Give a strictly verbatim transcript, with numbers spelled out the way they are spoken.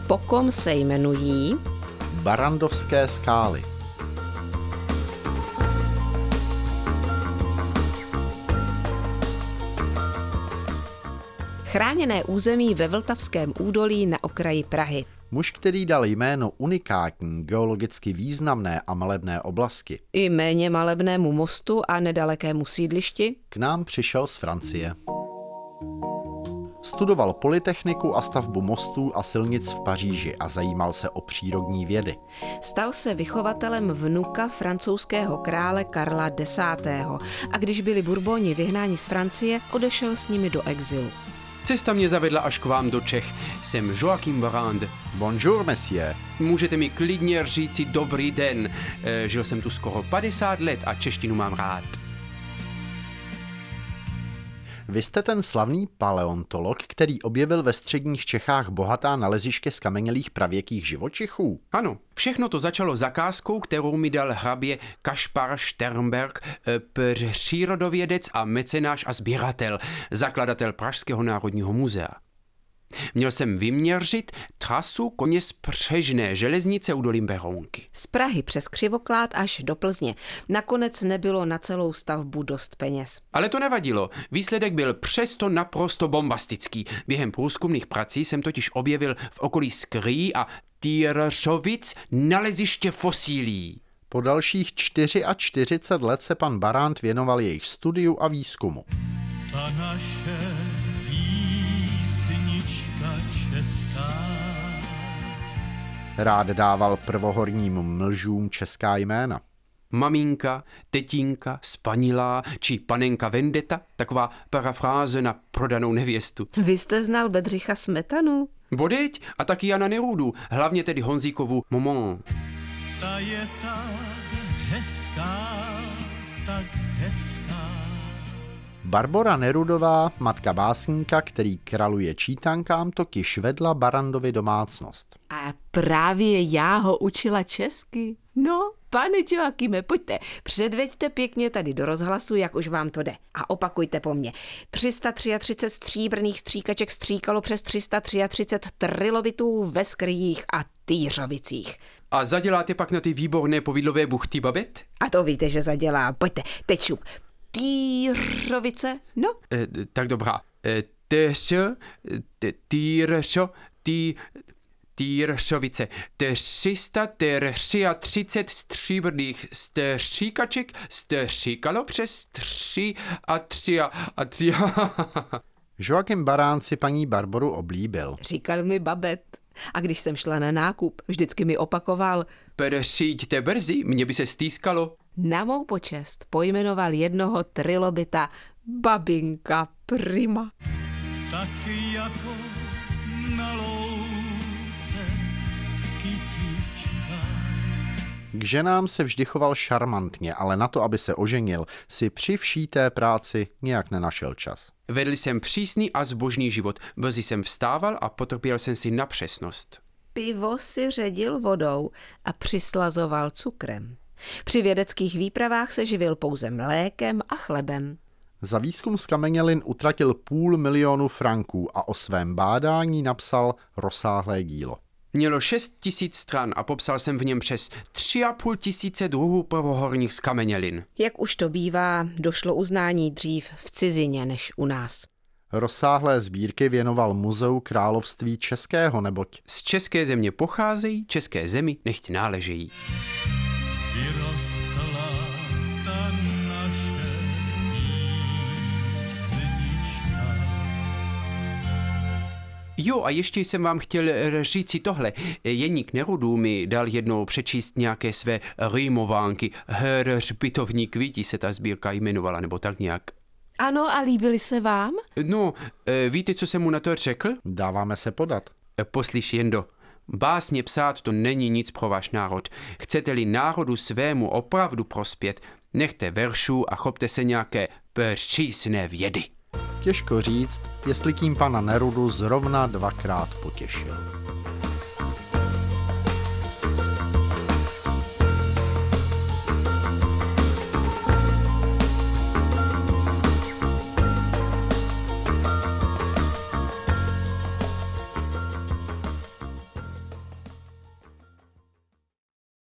po kom se jmenují Barrandovské skály. chráněné území ve Vltavském údolí na okraji Prahy. Muž, který dal jméno unikátní, geologicky významné a malebné oblasti, I méně malebnému mostu a nedalekému sídlišti, k nám přišel z Francie. Studoval polytechniku a stavbu mostů a silnic v Paříži a zajímal se o přírodní vědy. Stal se vychovatelem vnuka francouzského krále Karla desátého. a když byli Bourboni vyhnáni z Francie, odešel s nimi do exilu. Cesta mě zavedla až k vám do Čech. Jsem Joachim Barand. Bonjour, monsieur. Můžete mi klidně říci dobrý den. E, žil jsem tu skoro padesát let a češtinu mám rád. Vy jste ten slavný paleontolog, který objevil ve středních Čechách bohatá naleziště zkamenělých pravěkých živočichů? Ano, všechno to začalo zakázkou, kterou mi dal hrabě Kašpar Sternberg, e, přírodovědec a mecenáš a sběratel, zakladatel Pražského národního muzea. Měl jsem vyměřit trasu koně z Přežné železnice údolím Berounky. Z Prahy přes Křivoklád až do Plzně. Nakonec nebylo na celou stavbu dost peněz. Ale to nevadilo. Výsledek byl přesto naprosto bombastický. Během průzkumných prací jsem totiž objevil v okolí Skrý a Týršovic naleziště fosílií. Po dalších čtyřicet čtyři let se pan Barand věnoval jejich studiu a výzkumu. Ta naše česká. Rád dával prvohorním mlžům česká jména. Maminka, tetínka, spanilá či panenka Vendetta, taková parafráze na prodanou nevěstu. Vy jste znal Bedřicha Smetanu? Bodeď a taky Jana Nerudu, hlavně tedy Honzíkovu Momon. Ta je tak hezká, tak hezká. Barbora Nerudová, matka básníka, který kraluje čítankám, totiž vedla Barandovi domácnost. A právě já ho učila česky. No, pane Joachime, pojďte, předveďte pěkně tady do rozhlasu, jak už vám to jde. A opakujte po mně. tři sta třicet tři stříbrných stříkaček stříkalo přes tři sta třicet tři trilobitů ve Skryjích a Týřovicích. A zaděláte pak na ty výborné povidlové buchty, babet? A to víte, že zadělá. Pojďte, teď šup. Týřovice, no. E, tak dobrá. E, Teř, Týršo, tý, Týršovice. tři sta třicet tři stříbrných stříkaček stříkalo přes tři a tři a, a tři. Joachim Barand si paní Barboru oblíbil. Říkal mi babet. A když jsem šla na nákup, vždycky mi opakoval: Přijďte brzy, mě by se stýskalo. Na mou počest pojmenoval jednoho trilobita Babinka Prima. Taky jako na louce kytička. K ženám se vždy choval šarmantně, ale na to, aby se oženil, si při vší té práci nějak nenašel čas. Vedl jsem přísný a zbožný život. Brzy jsem vstával a potrpěl jsem si na přesnost. Pivo si ředil vodou a přislazoval cukrem. Při vědeckých výpravách se živil pouze mlékem a chlebem. Za výzkum zkamenělin utratil půl milionu franků a o svém bádání napsal rozsáhlé dílo. Mělo šest tisíc stran a popsal jsem v něm přes tři a půl tisíce druhů prvohorních zkamenělin. Jak už to bývá, došlo uznání dřív v cizině než u nás. Rozsáhlé sbírky věnoval Muzeu království českého, neboť z české země pocházejí, české zemi nechť náležejí. Vyrostla ta naše písnička. Jo, a ještě jsem vám chtěl říci tohle. Jeník Nerudů mi dal jednou přečíst nějaké své rýmovánky. Hřbitovní kvíti se ta sbírka jmenovala, nebo tak nějak. Ano, a líbily se vám? No, víte, co jsem mu na to řekl? dáváme se podat. Poslyš, Jendo, básně psát to není nic pro váš národ. Chcete-li národu svému opravdu prospět, nechte veršů a chopte se nějaké přísné vědy. Těžko říct, jestli tím pana Nerudu zrovna dvakrát potěšil.